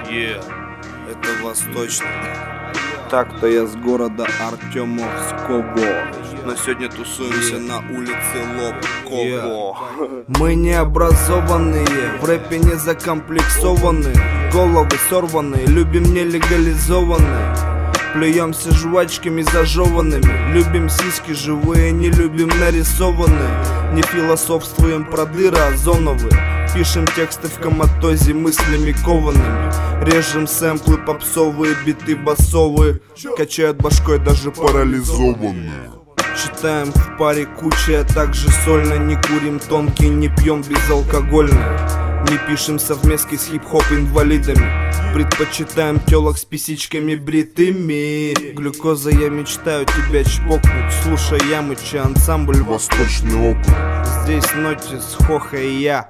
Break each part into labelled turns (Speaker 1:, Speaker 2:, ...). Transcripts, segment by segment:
Speaker 1: Это восточный.
Speaker 2: Так-то я с города Артемовского,
Speaker 1: но сегодня тусуемся на улице Лобково.
Speaker 2: Мы не образованные, в рэпе не закомплексованные, головы сорванные, любим нелегализованные. Плюемся жвачками зажеванными, любим сиськи живые, не любим нарисованные. Не философствуем про дыры озоновые, пишем тексты в коматозе мыслями коваными. Режем сэмплы попсовые, биты басовые, качают башкой даже парализованные. Читаем в паре куча, а также сольно. Не курим тонкие, не пьем безалкогольное. Не пишем совместки с хип-хоп инвалидами. Предпочитаем телок с писичками бритыми. Глюкоза, я мечтаю тебя чпокнуть. Слушай, Ямыча, ансамбль
Speaker 3: Восточный округ.
Speaker 2: Здесь Нотис, Хоха и я.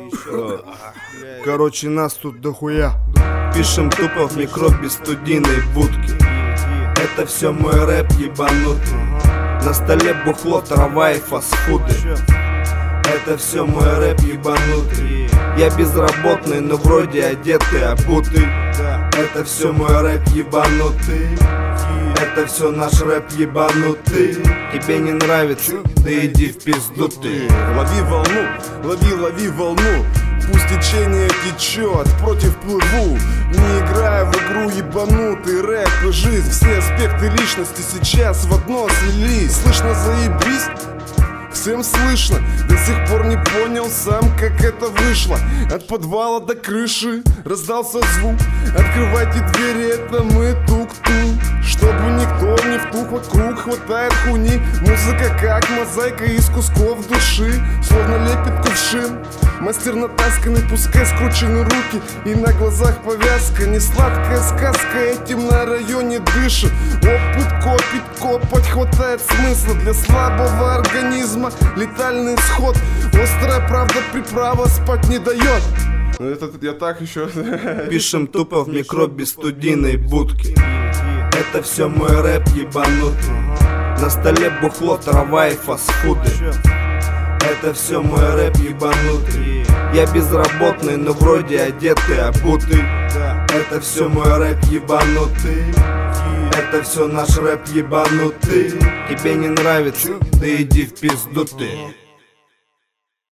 Speaker 2: Короче, нас тут дохуя. Пишем тупо в микробе студийной будки. Это все мой рэп ебанутый. На столе бухло, трава и фастфуды. Это все мой рэп ебанутый. Я безработный, но вроде одетый, обутый. Это все мой рэп ебанутый. Это все наш рэп ебанутый. Тебе не нравится? Да иди в пизду ты.
Speaker 3: Лови волну, лови волну. Пусть течение течет, против плыву. Не играя в игру ебанутый рэп и жизнь. Все аспекты личности сейчас в одно слились. Слышно, заебись? Всем слышно, до сих пор не понял сам, как это вышло. От подвала до крыши раздался звук. Открывайте двери, это мы тук-тук. Чтобы никто не втух, вокруг хватает хуйни. Музыка как мозаика из кусков души, словно лепит кувшин. Мастер натасканный, пускай скручены руки, и на глазах повязка. Не сладкая сказка, этим на районе дышит. Опыт копать хватает смысла. Для слабого организма летальный исход. Острая правда приправа спать не дает. Это я так еще.
Speaker 2: Пишем тупо в микробе студийной будки. Это все мой рэп ебанутый. На столе бухло, трава и фастфуды. Это все мой рэп ебанутый. Я безработный, но вроде одетый, обутый. Это все мой рэп ебанутый. Это все наш рэп ебанутый. Тебе не нравится? Да иди в пизду ты.